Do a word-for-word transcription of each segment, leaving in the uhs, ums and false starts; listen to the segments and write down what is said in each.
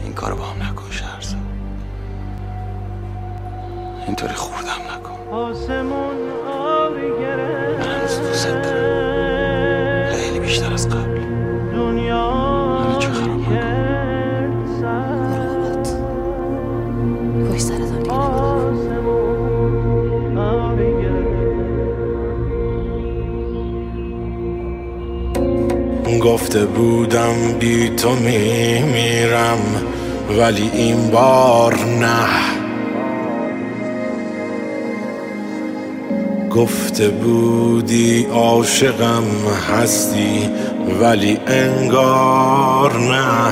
این کارو با هم نکن شهرزاد، اینطوری خوردم نکن. من هنوز دوست دارم، خیلی بیشتر از قبل. همه چی خراب نکن. مراقبت. پشت سرتم دیگه نمیدونم. گفته بودم بی تو میمیرم، ولی این بار نه. گفته بودی عاشقم هستی، ولی انگار نه.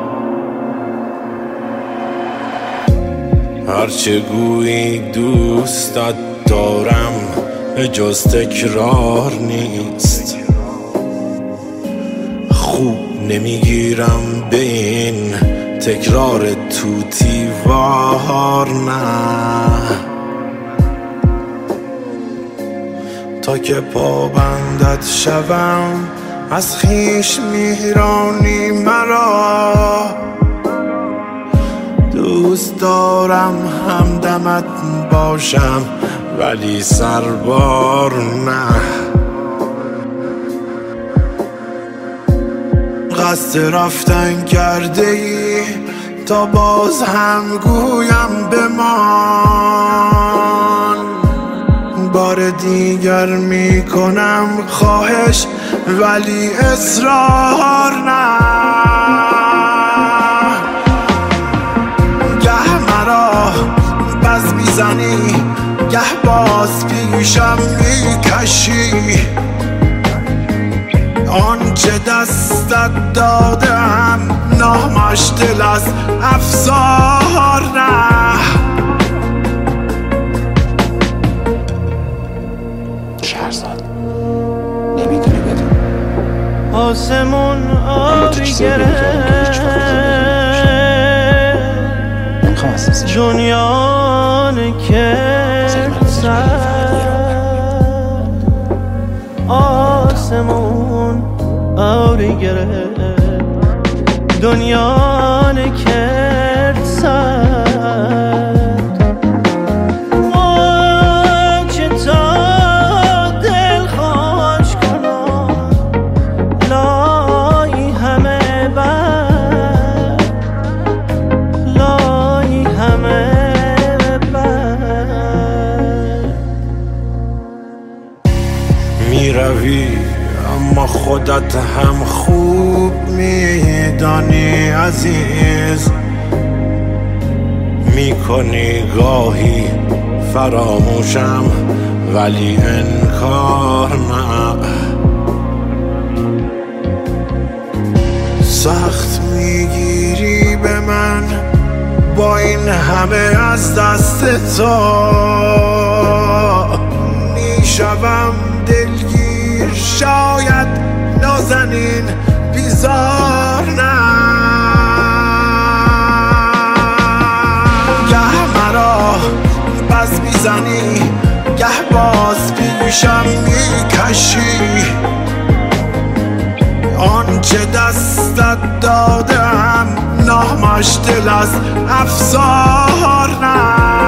هرچه گویی دوستت دارم جز تکرار نیست. خوب نمیگیرم به این تکرار توتی وار نه. تا که پابندت شوم از خویش میرانی مرا. دوست دارم همدمت باشم ولی سربار نه. قصد رفتن کرده ای تا باز هم گویم بمان. بار دیگر میکنم خواهش ولی اصرار نه. گه مرا بز میزنی گه باز پیشم میکشی. آنچه دستت دادم نامش دل از افسار نه. شهرزاد نمیتونی بدون آسمون آبی گرفت جنیان که آسمون آبی گرفت دنیا نکرد سد. واجه تا دل خوش کنم لای همه بر لای همه بر. میروی اما خودت هم خوب میدانی عزیز. میکنی گاهی فراموشم ولی انکار نه. سخت میگیری به من با این همه از دست تو. میشوم دلگیر شاید نازنین بیزار نه. گه مرا بز میزنی گه باز پیشم میکشی. آنچه دستت دادم نامش دل از افسار نه.